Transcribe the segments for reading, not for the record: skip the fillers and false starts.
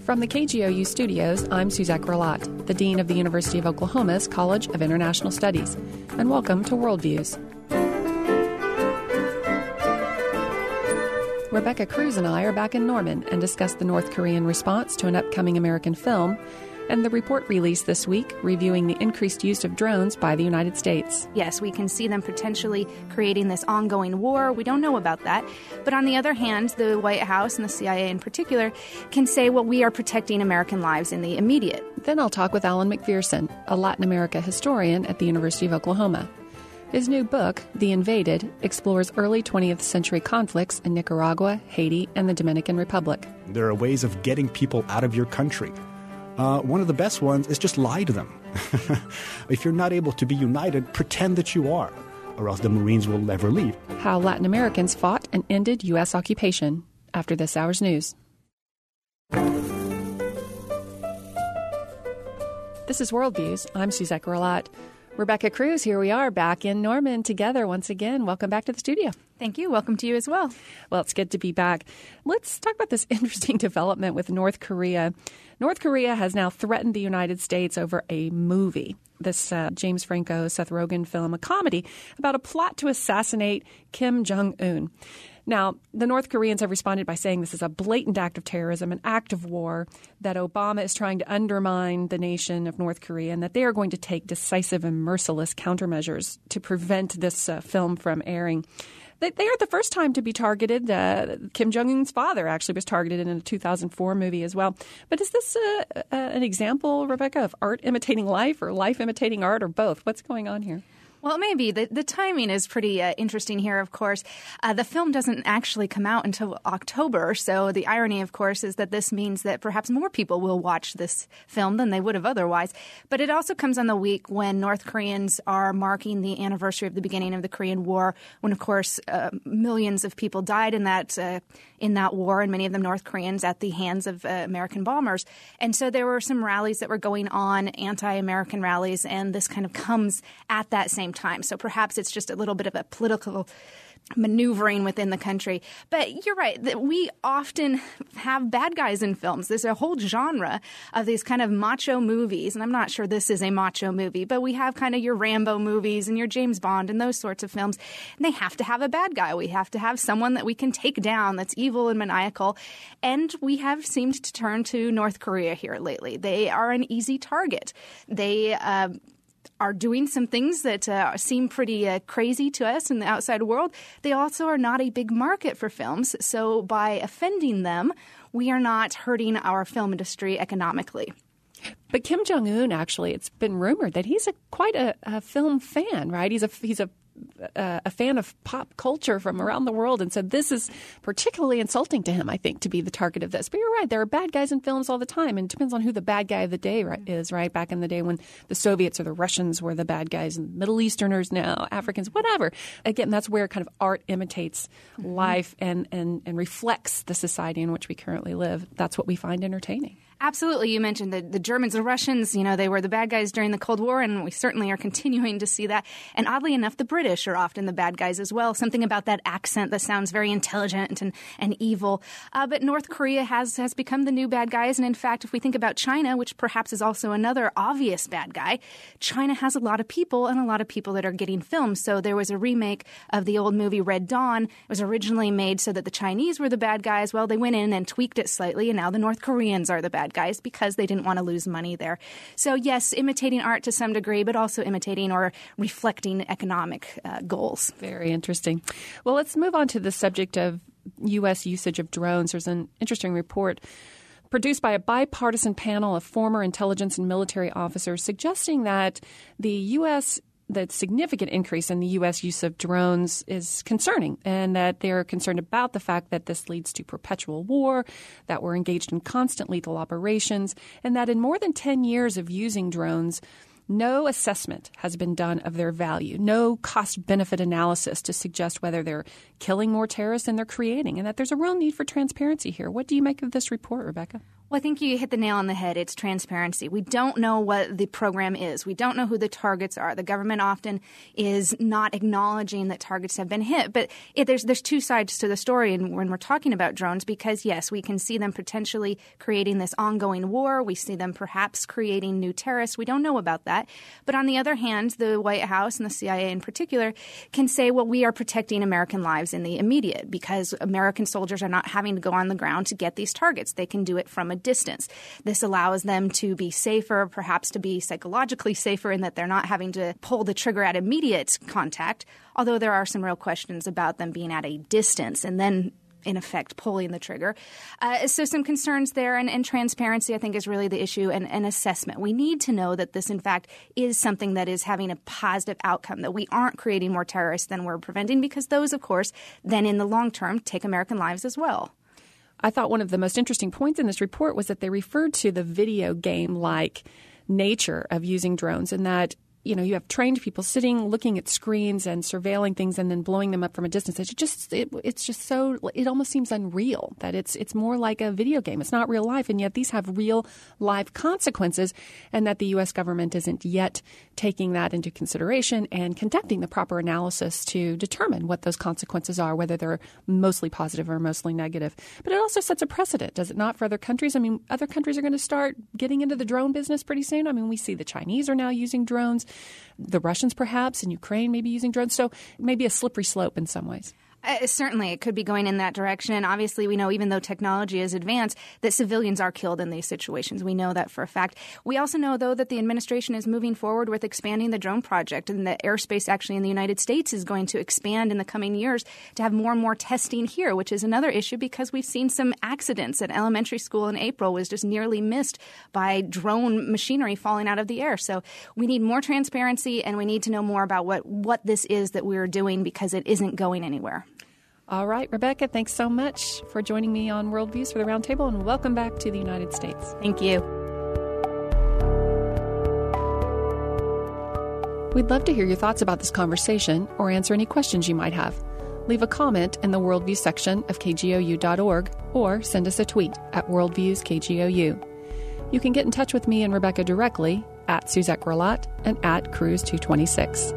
From the KGOU studios, I'm Suzette Grillat, the Dean of the University of Oklahoma's College of International Studies, and welcome to Worldviews. Rebecca Cruz and I are back in Norman and discuss the North Korean response to an upcoming American film and the report released this week reviewing the increased use of drones by the United States. Yes, we can see them potentially creating this ongoing war. We don't know about that. But on the other hand, the White House and the CIA in particular can say, well, we are protecting American lives in the immediate. Then I'll talk with Alan McPherson, a Latin America historian at the University of Oklahoma. His new book, The Invaded, explores early 20th century conflicts in Nicaragua, Haiti, and the Dominican Republic. There are ways of getting people out of your country. One of the best ones is just lie to them. If you're not able to be united, pretend that you are, or else the Marines will never leave. How Latin Americans fought and ended U.S. occupation after this hour's news. This is Worldviews. I'm Suzette Grillat. Rebecca Cruz, here we are back in Norman together once again. Welcome back to the studio. Thank you. Welcome to you as well. Well, it's good to be back. Let's talk about this interesting development with North Korea. North Korea has now threatened the United States over a movie. This James Franco, Seth Rogen film, a comedy about a plot to assassinate Kim Jong-un. Now, the North Koreans have responded by saying this is a blatant act of terrorism, an act of war, that Obama is trying to undermine the nation of North Korea, and that they are going to take decisive and merciless countermeasures to prevent this film from airing. They are the first time to be targeted. Kim Jong-un's father actually was targeted in a 2004 movie as well. But is this an example, Rebecca, of art imitating life or life imitating art or both? What's going on here? Well, maybe. The timing is pretty interesting here, of course. The film doesn't actually come out until October, so the irony, of course, is that this means that perhaps more people will watch this film than they would have otherwise. But it also comes on the week when North Koreans are marking the anniversary of the beginning of the Korean War, when, of course, millions of people died in that war, and many of them North Koreans, at the hands of American bombers. And so there were some rallies that were going on, anti-American rallies, and this kind of comes at that same time. So perhaps it's just a little bit of a political maneuvering within the country. But you're right that we often have bad guys in films. There's a whole genre of these kind of macho movies, and I'm not sure this is a macho movie, but we have kind of your Rambo movies and your James Bond and those sorts of films. And they have to have a bad guy. We have to have someone that we can take down that's evil and maniacal. And we have seemed to turn to North Korea here lately. They are an easy target. They are doing some things that seem pretty crazy to us in the outside world. They also are not a big market for films. So by offending them, we are not hurting our film industry economically. But Kim Jong-un, actually, it's been rumored that he's quite a film fan, right? He's a fan of pop culture from around the world. And so this is particularly insulting to him, I think, to be the target of this. But you're right. There are bad guys in films all the time. And it depends on who the bad guy of the day is, right? Back in the day when the Soviets or the Russians were the bad guys, and Middle Easterners now, Africans, whatever. Again, that's where kind of art imitates life and reflects the society in which we currently live. That's what we find entertaining. Absolutely. You mentioned the Germans and Russians, they were the bad guys during the Cold War, and we certainly are continuing to see that. And oddly enough, the British are often the bad guys as well. Something about that accent that sounds very intelligent and evil. But North Korea has become the new bad guys. And in fact, if we think about China, which perhaps is also another obvious bad guy, China has a lot of people and a lot of people that are getting filmed. So there was a remake of the old movie Red Dawn. It was originally made so that the Chinese were the bad guys. Well, they went in and tweaked it slightly, and now the North Koreans are the bad guys because they didn't want to lose money there. So yes, imitating art to some degree, but also imitating or reflecting economic goals. Very interesting. Well, let's move on to the subject of U.S. usage of drones. There's an interesting report produced by a bipartisan panel of former intelligence and military officers suggesting that the significant increase in the U.S. use of drones is concerning, and that they're concerned about the fact that this leads to perpetual war, that we're engaged in constant lethal operations, and that in more than 10 years of using drones, no assessment has been done of their value, no cost-benefit analysis to suggest whether they're killing more terrorists than they're creating, and that there's a real need for transparency here. What do you make of this report, Rebecca? Well, I think you hit the nail on the head. It's transparency. We don't know what the program is. We don't know who the targets are. The government often is not acknowledging that targets have been hit. But there's two sides to the story when we're talking about drones because, yes, we can see them potentially creating this ongoing war. We see them perhaps creating new terrorists. We don't know about that. But on the other hand, the White House and the CIA in particular can say, well, we are protecting American lives in the immediate because American soldiers are not having to go on the ground to get these targets. They can do it from a distance. This allows them to be safer, perhaps to be psychologically safer in that they're not having to pull the trigger at immediate contact, although there are some real questions about them being at a distance and then in effect, pulling the trigger. So some concerns there and transparency, I think, is really the issue and assessment. We need to know that this, in fact, is something that is having a positive outcome, that we aren't creating more terrorists than we're preventing because those, of course, then in the long term take American lives as well. I thought one of the most interesting points in this report was that they referred to the video game-like nature of using drones and that, you know, you have trained people sitting, looking at screens and surveilling things and then blowing them up from a distance. It's just so – it almost seems unreal that it's more like a video game. It's not real life, and yet these have real life consequences and that the U.S. government isn't yet taking that into consideration and conducting the proper analysis to determine what those consequences are, whether they're mostly positive or mostly negative. But it also sets a precedent, does it not, for other countries? I mean, other countries are going to start getting into the drone business pretty soon. I mean, we see the Chinese are now using drones. The Russians, perhaps, and Ukraine may be using drones. So maybe a slippery slope in some ways. Certainly, it could be going in that direction. And obviously, we know even though technology is advanced, that civilians are killed in these situations. We know that for a fact. We also know, though, that the administration is moving forward with expanding the drone project and that airspace actually in the United States is going to expand in the coming years to have more and more testing here, which is another issue because we've seen some accidents. An elementary school in April was just nearly missed by drone machinery falling out of the air. So we need more transparency and we need to know more about what this is that we're doing because it isn't going anywhere. All right, Rebecca, thanks so much for joining me on Worldviews for the Roundtable, and welcome back to the United States. Thank you. We'd love to hear your thoughts about this conversation or answer any questions you might have. Leave a comment in the Worldview section of kgou.org or send us a tweet at WorldviewsKGOU. You can get in touch with me and Rebecca directly at Suzette Grelot and at Cruise226.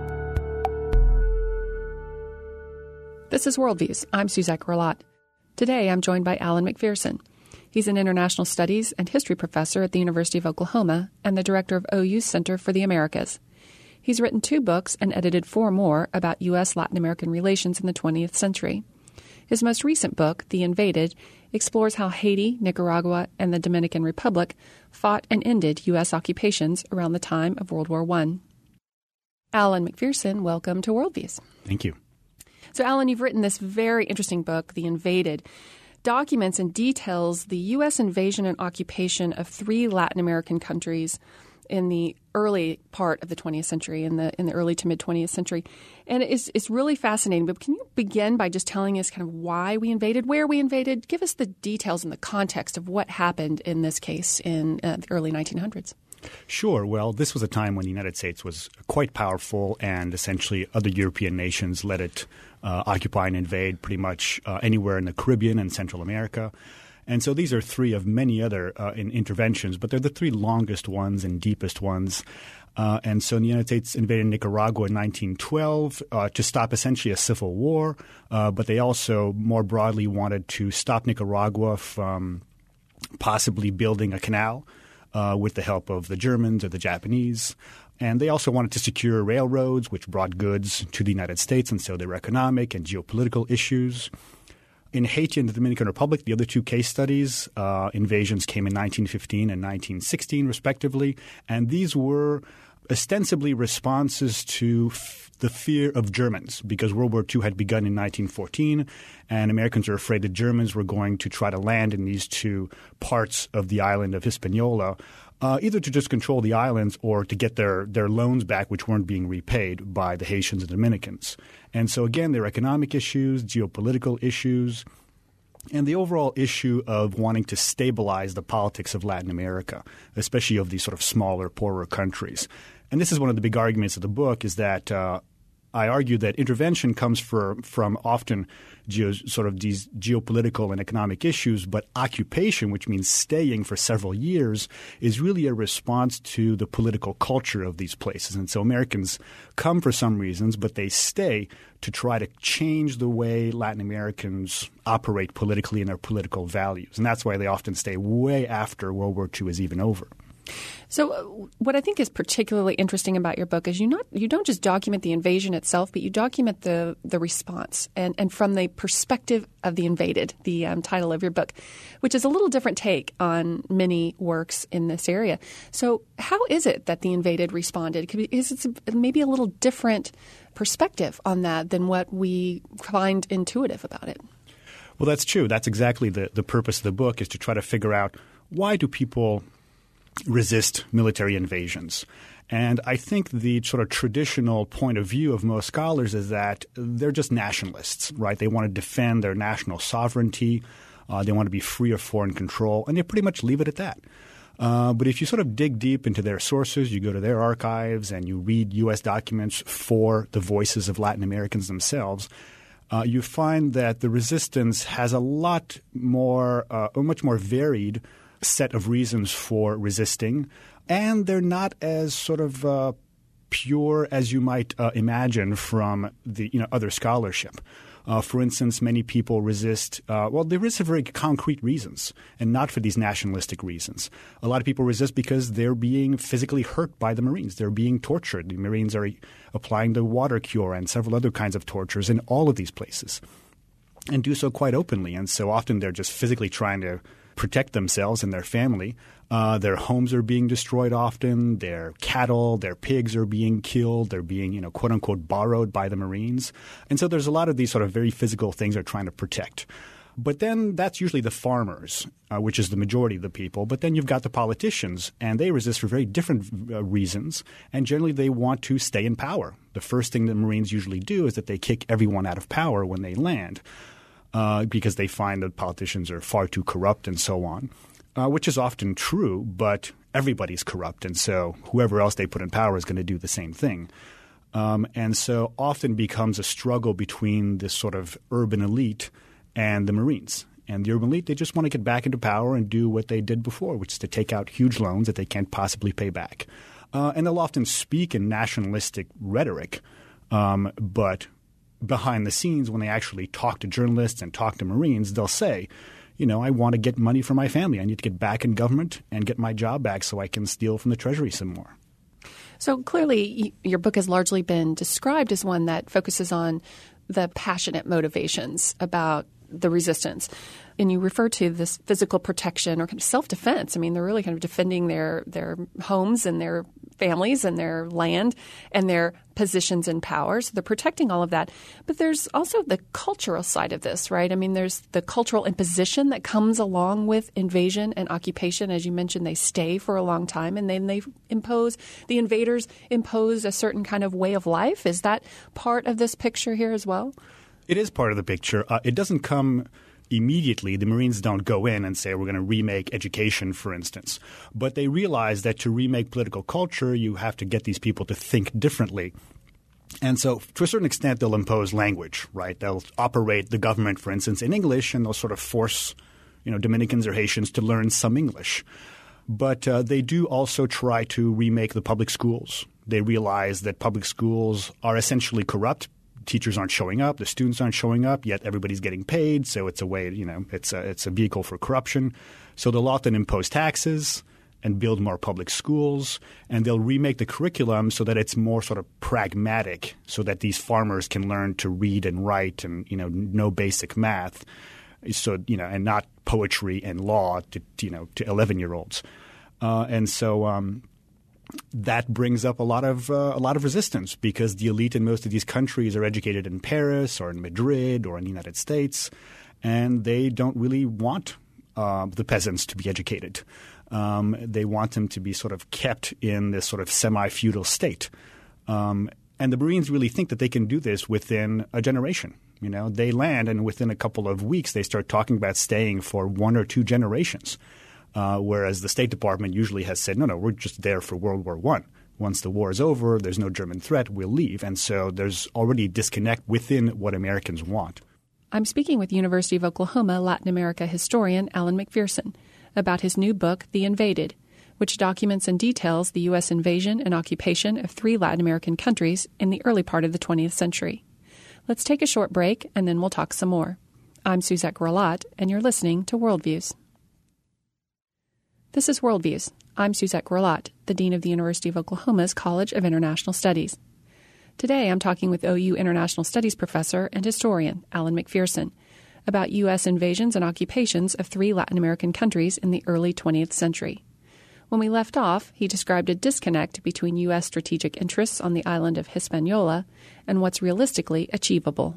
This is Worldviews. I'm Suzette Grelot. Today, I'm joined by Alan McPherson. He's an international studies and history professor at the University of Oklahoma and the director of OU's Center for the Americas. He's written 2 books and edited 4 more about U.S.-Latin American relations in the 20th century. His most recent book, The Invaded, explores how Haiti, Nicaragua, and the Dominican Republic fought and ended U.S. occupations around the time of World War I. Alan McPherson, welcome to Worldviews. Thank you. So, Alan, you've written this very interesting book, The Invaded, documents and details the U.S. invasion and occupation of 3 Latin American countries in the early part of the 20th century, in the early to mid-20th century. And it's really fascinating. But can you begin by just telling us kind of why we invaded, where we invaded? Give us the details and the context of what happened in this case in the early 1900s. Sure. Well, this was a time when the United States was quite powerful and essentially other European nations let it occupy and invade pretty much anywhere in the Caribbean and Central America. And so these are 3 of many other interventions, but they're the 3 longest ones and deepest ones. And so the United States invaded Nicaragua in 1912 to stop essentially a civil war, but they also more broadly wanted to stop Nicaragua from possibly building a canal with the help of the Germans or the Japanese. And they also wanted to secure railroads, which brought goods to the United States, and so there were economic and geopolitical issues. In Haiti and the Dominican Republic, the other 2 case studies, invasions came in 1915 and 1916, respectively. And these were ostensibly responses to the fear of Germans, because World War II had begun in 1914, and Americans were afraid that Germans were going to try to land in these 2 parts of the island of Hispaniola, either to just control the islands or to get their loans back, which weren't being repaid by the Haitians and Dominicans. And so, again, there are economic issues, geopolitical issues, and the overall issue of wanting to stabilize the politics of Latin America, especially of these sort of smaller, poorer countries. And this is one of the big arguments of the book, is that I argue that intervention comes from often sort of these geopolitical and economic issues, but occupation, which means staying for several years, is really a response to the political culture of these places. And so Americans come for some reasons, but they stay to try to change the way Latin Americans operate politically and their political values. And that's why they often stay way after World War II is even over. So what I think is particularly interesting about your book is you don't just document the invasion itself, but you document the response and from the perspective of the invaded, the title of your book, which is a little different take on many works in this area. So how is it that the invaded responded? Is it maybe a little different perspective on that than what we find intuitive about it? Well, that's true. That's exactly the purpose of the book, is to try to figure out why do people resist military invasions. And I think the sort of traditional point of view of most scholars is that they're just nationalists, right? They want to defend their national sovereignty. They want to be free of foreign control, and they pretty much leave it at that. But if you sort of dig deep into their sources, you go to their archives and you read U.S. documents for the voices of Latin Americans themselves, you find that the resistance has a much more varied set of reasons for resisting, and they're not as sort of pure as you might imagine from the other scholarship. For instance, many people resist they resist for very concrete reasons and not for these nationalistic reasons. A lot of people resist because they're being physically hurt by the Marines. They're being tortured. The Marines are applying the water cure and several other kinds of tortures in all of these places, and do so quite openly. And so often they're just physically trying to protect themselves and their family. Their homes are being destroyed often. Their cattle, their pigs are being killed. They're being, quote unquote, borrowed by the Marines. And so there's a lot of these sort of very physical things they're trying to protect. But then that's usually the farmers, which is the majority of the people. But then you've got the politicians, and they resist for very different reasons. And generally they want to stay in power. The first thing the Marines usually do is that they kick everyone out of power when they land. Because they find that politicians are far too corrupt and so on, which is often true, but everybody's corrupt. And so whoever else they put in power is going to do the same thing. And so often becomes a struggle between this sort of urban elite and the Marines. And the urban elite, they just want to get back into power and do what they did before, which is to take out huge loans that they can't possibly pay back. And they'll often speak in nationalistic rhetoric, but behind the scenes, when they actually talk to journalists and talk to Marines, they'll say, I want to get money for my family. I need to get back in government and get my job back so I can steal from the Treasury some more. So clearly, your book has largely been described as one that focuses on the passionate motivations about the resistance. And you refer to this physical protection or kind of self-defense. I mean, they're really kind of defending their homes and their families and their land and their positions and power. So they're protecting all of that. But there's also the cultural side of this, right? I mean, there's the cultural imposition that comes along with invasion and occupation. As you mentioned, they stay for a long time, and then the invaders impose a certain kind of way of life. Is that part of this picture here as well? It is part of the picture. It doesn't come immediately. The Marines don't go in and say, we're going to remake education, for instance. But they realize that to remake political culture, you have to get these people to think differently. And so to a certain extent, they'll impose language, right? They'll operate the government, for instance, in English, and they'll sort of force Dominicans or Haitians to learn some English. But they do also try to remake the public schools. They realize that public schools are essentially corrupt. Teachers aren't showing up, the students aren't showing up, yet everybody's getting paid. So it's a way, it's a vehicle for corruption. So they'll often impose taxes and build more public schools, and they'll remake the curriculum so that it's more sort of pragmatic, so that these farmers can learn to read and write and know basic math, so and not poetry and law to 11-year-olds, and so. That brings up a lot of resistance, because the elite in most of these countries are educated in Paris or in Madrid or in the United States, and they don't really want the peasants to be educated. They want them to be sort of kept in this sort of semi-feudal state. And the Marines really think that they can do this within a generation. They land, and within a couple of weeks they start talking about staying for 1 or 2 generations. Whereas the State Department usually has said, no, we're just there for World War I. Once the war is over, there's no German threat, we'll leave. And so there's already a disconnect within what Americans want. I'm speaking with University of Oklahoma Latin America historian Alan McPherson about his new book, The Invaded, which documents and details the U.S. invasion and occupation of 3 Latin American countries in the early part of the 20th century. Let's take a short break, and then we'll talk some more. I'm Suzette Grolat, and you're listening to Worldviews. This is Worldviews. I'm Suzette Grolat, the Dean of the University of Oklahoma's College of International Studies. Today I'm talking with OU International Studies professor and historian Alan McPherson about U.S. invasions and occupations of 3 Latin American countries in the early 20th century. When we left off, he described a disconnect between U.S. strategic interests on the island of Hispaniola and what's realistically achievable.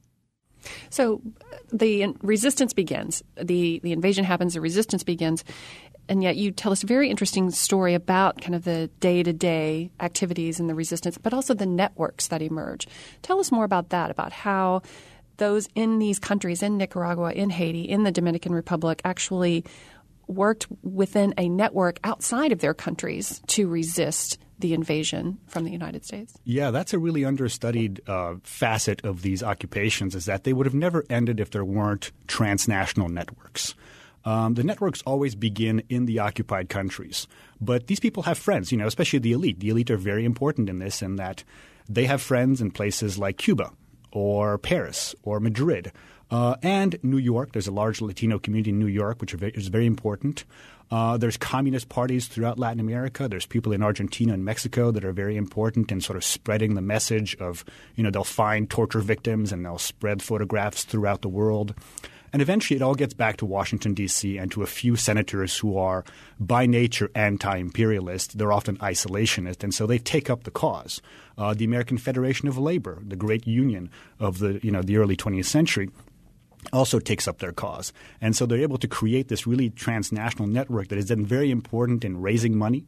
So the resistance begins. The invasion happens, the resistance begins, and yet you tell us a very interesting story about kind of the day-to-day activities in the resistance, but also the networks that emerge. Tell us more about that, about how those in these countries, in Nicaragua, in Haiti, in the Dominican Republic, actually worked within a network outside of their countries to resist the invasion from the United States. Yeah, that's a really understudied facet of these occupations, is that they would have never ended if there weren't transnational networks. The networks always begin in the occupied countries. But these people have friends, especially the elite. The elite are very important in this, in that they have friends in places like Cuba or Paris or Madrid. And New York. There's a large Latino community in New York, which is very important. There's communist parties throughout Latin America. There's people in Argentina and Mexico that are very important in sort of spreading the message of, they'll find torture victims and they'll spread photographs throughout the world. And eventually it all gets back to Washington, D.C. and to a few senators who are by nature anti-imperialist. They're often isolationist, and so they take up the cause. The American Federation of Labor, the great union of the early 20th century, also takes up their cause. And so they're able to create this really transnational network that is then very important in raising money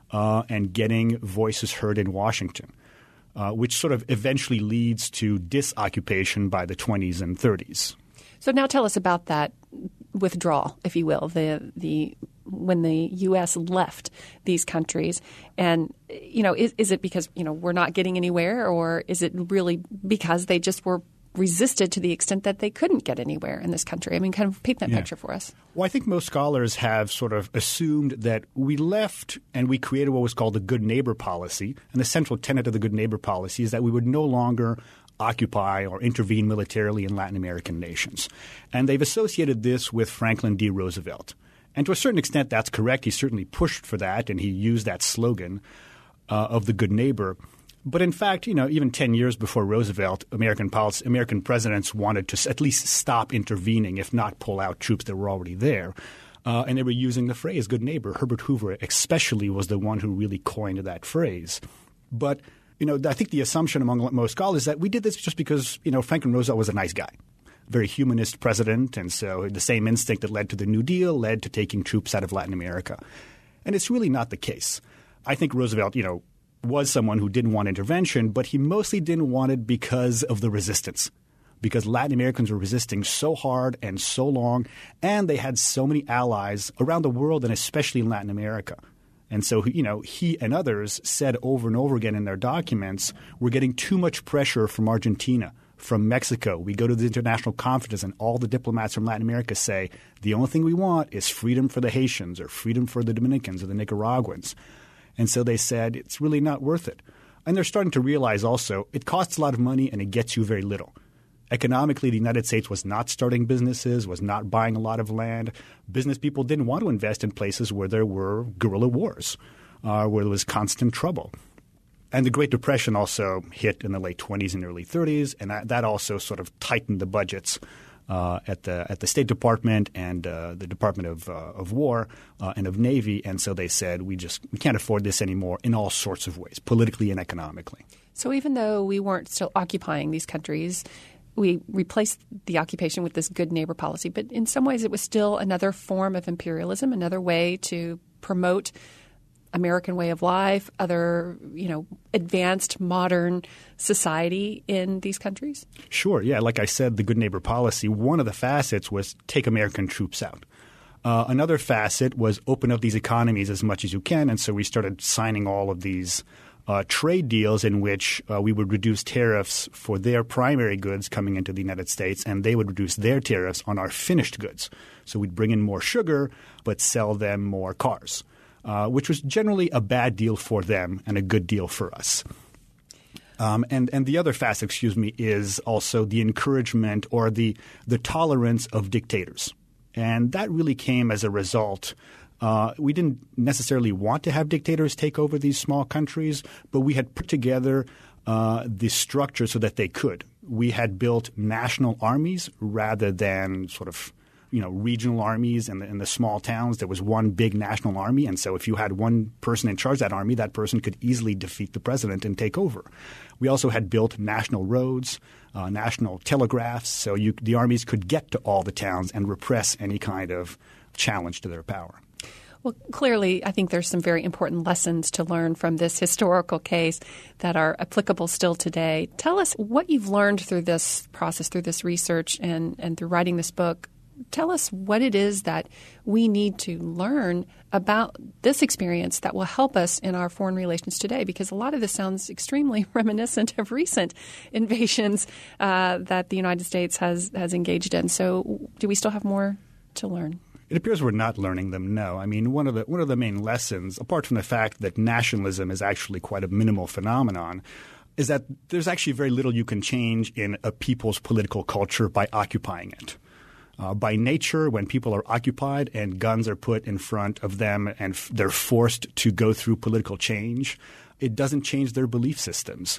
and getting voices heard in Washington, which sort of eventually leads to disoccupation by the 20s and 30s. So now tell us about that withdrawal, if you will, the when the U.S. left these countries. And, is it because, we're not getting anywhere, or is it really because they just were resisted to the extent that they couldn't get anywhere in this country? I mean, kind of paint that picture for us. Well, I think most scholars have sort of assumed that we left and we created what was called the good neighbor policy. And the central tenet of the good neighbor policy is that we would no longer occupy or intervene militarily in Latin American nations. And they've associated this with Franklin D. Roosevelt. And to a certain extent, that's correct. He certainly pushed for that, and he used that slogan of the good neighbor. But in fact, even 10 years before Roosevelt, American presidents wanted to at least stop intervening, if not pull out troops that were already there. And they were using the phrase good neighbor. Herbert Hoover especially was the one who really coined that phrase. But I think the assumption among most scholars is that we did this just because, Franklin Roosevelt was a nice guy, very humanist president. And so the same instinct that led to the New Deal led to taking troops out of Latin America. And it's really not the case. I think Roosevelt, was someone who didn't want intervention, but he mostly didn't want it because of the resistance, because Latin Americans were resisting so hard and so long, and they had so many allies around the world and especially in Latin America. And so, he and others said over and over again in their documents, we're getting too much pressure from Argentina, from Mexico. We go to the international conferences and all the diplomats from Latin America say the only thing we want is freedom for the Haitians or freedom for the Dominicans or the Nicaraguans. And so they said it's really not worth it. And they're starting to realize also it costs a lot of money and it gets you very little. Economically, the United States was not starting businesses, was not buying a lot of land. Business people didn't want to invest in places where there were guerrilla wars, where there was constant trouble. And the Great Depression also hit in the late 20s and early 30s, and that also sort of tightened the budgets at the State Department and the Department of War and of Navy. And so they said we can't afford this anymore in all sorts of ways, politically and economically. So even though we weren't still occupying these countries, we replaced the occupation with this good neighbor policy. But in some ways it was still another form of imperialism, another way to promote American way of life, other, advanced modern society in these countries? Sure. Yeah. Like I said, the good neighbor policy, one of the facets was take American troops out. Another facet was open up these economies as much as you can. And so we started signing all of these trade deals in which we would reduce tariffs for their primary goods coming into the United States, and they would reduce their tariffs on our finished goods. So we'd bring in more sugar but sell them more cars, which was generally a bad deal for them and a good deal for us. And the other facet, is also the encouragement or the tolerance of dictators. And that really came as a result. We didn't necessarily want to have dictators take over these small countries, but we had put together the structure so that they could. We had built national armies rather than sort of regional armies in the small towns. There was one big national army, and so if you had one person in charge of that army, that person could easily defeat the president and take over. We also had built national roads, national telegraphs, so the armies could get to all the towns and repress any kind of challenge to their power. Well, clearly, I think there's some very important lessons to learn from this historical case that are applicable still today. Tell us what you've learned through this process, through this research, and through writing this book. Tell us what it is that we need to learn about this experience that will help us in our foreign relations today, because a lot of this sounds extremely reminiscent of recent invasions that the United States has engaged in. So do we still have more to learn? It appears we're not learning them, no. I mean, one of the main lessons, apart from the fact that nationalism is actually quite a minimal phenomenon, is that there's actually very little you can change in a people's political culture by occupying it. By nature, when people are occupied and guns are put in front of them and they're forced to go through political change, it doesn't change their belief systems.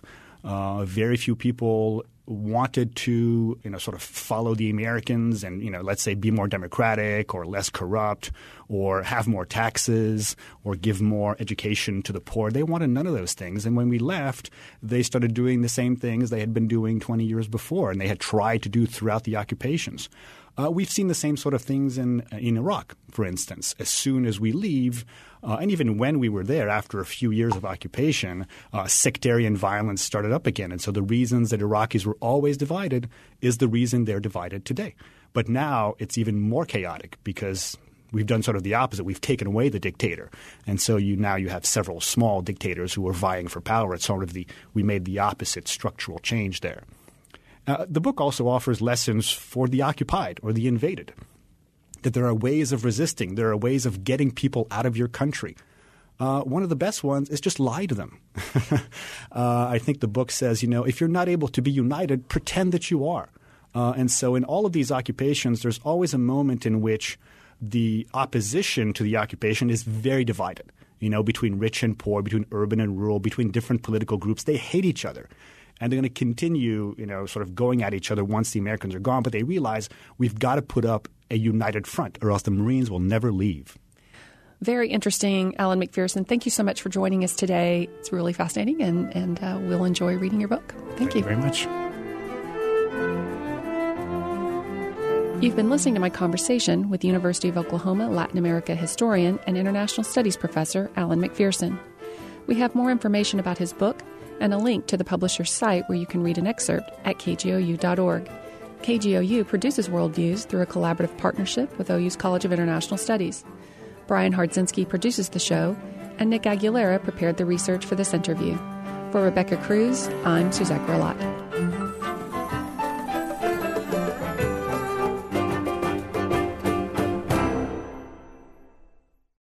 Very few people wanted to, sort of follow the Americans and, let's say be more democratic or less corrupt or have more taxes or give more education to the poor. They wanted none of those things. And when we left, they started doing the same things they had been doing 20 years before and they had tried to do throughout the occupations. We've seen the same sort of things in Iraq, for instance. As soon as we leave, and even when we were there after a few years of occupation, sectarian violence started up again. And so the reasons that Iraqis were always divided is the reason they're divided today. But now it's even more chaotic because we've done sort of the opposite. We've taken away the dictator. And so now you have several small dictators who are vying for power. It's sort of we made the opposite structural change there. The book also offers lessons for the occupied or the invaded, that there are ways of resisting. There are ways of getting people out of your country. One of the best ones is just lie to them. I think the book says, if you're not able to be united, pretend that you are. And so in all of these occupations, there's always a moment in which the opposition to the occupation is very divided, between rich and poor, between urban and rural, between different political groups. They hate each other. And they're going to continue, sort of going at each other once the Americans are gone. But they realize we've got to put up a united front or else the Marines will never leave. Very interesting, Alan McPherson. Thank you so much for joining us today. It's really fascinating, and we'll enjoy reading your book. Thank you very much. You've been listening to my conversation with University of Oklahoma Latin America historian and international studies professor Alan McPherson. We have more information about his book and a link to the publisher's site where you can read an excerpt at kgou.org. KGOU produces Worldviews through a collaborative partnership with OU's College of International Studies. Brian Hardzinski produces the show, and Nick Aguilera prepared the research for this interview. For Rebecca Cruz, I'm Suzette Grillat.